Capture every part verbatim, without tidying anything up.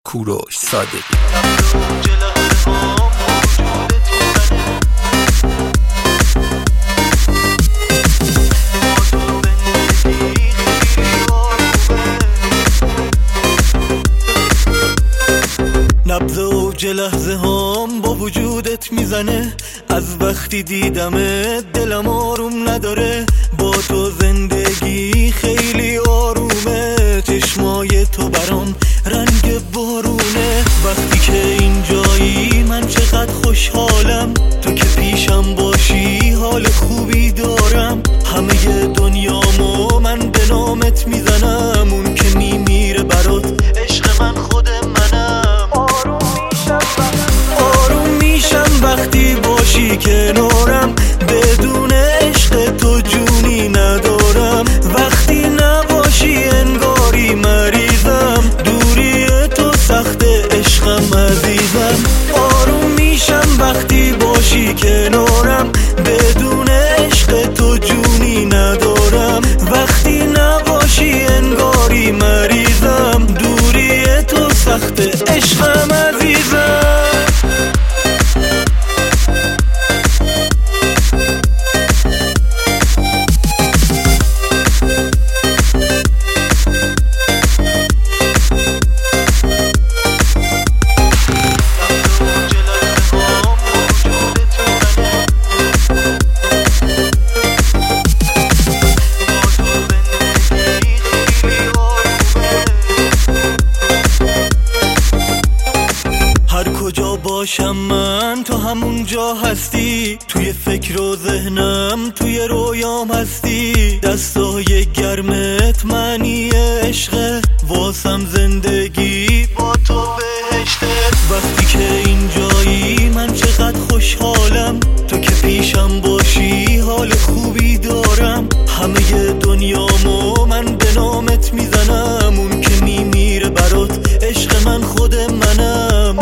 کوروش صادقی. نبض اوج لحظه هام با وجودت میزنه، از وقتی دیدمت دلم آروم نداره. با تو زندگی خیلی آرومه، چشمای تو برام رنگ بارونه. وقتی که اینجایی من چقدر خوشحالم، تو که پیشم باشی حال خوبی دارم. همه دنیامو من به نامت میزنم، اون که میمیره برات عشق من خود منم. آروم میشم وقتی باشی کنارم، بدون عشق تو جونی ندارم. وقتی نباشی انگاری مریضم، دوری تو سخت عشقم عزیزم. آروم میشم وقتی باشی کنارم، بدون عشق تو جونی ندارم. وقتی نباشی انگاری مریضم، دوری تو سخت عشقم عزیزم. کجا باشم من تو همون جا هستی، توی فکر و ذهنم توی رویام هستی. دستای گرمت معنی عشقه، واسم زندگی با تو بهشته. وقتی که اینجایی من چقدر خوشحالم، تو که پیشم باشی حال خوبی دارم. همه دنیامو من به نامت میزنم، اون که میمیره برات عشق من خود منم.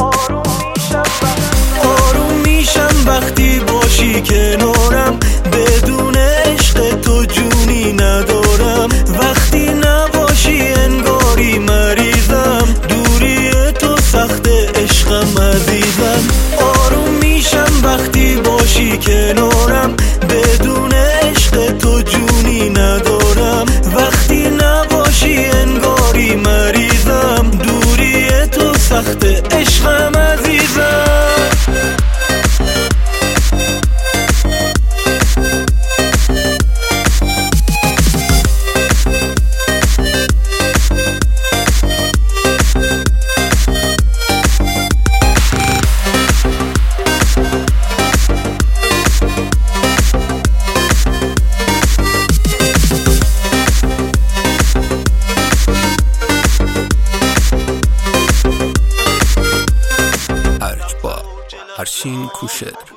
آروم میشم وقتی باشی کنارم، بدون عشق تو جونی ندارم. وقتی نباشی انگاری مریضم، دوری تو سخت عشقم عزیزم. آروم میشم وقتی باشی کنارم، بدون عشق تو جونی ندارم. وقتی نباشی انگاری مریضم، دوری تو سخت عشقم عزیزم. هرچین کوشر.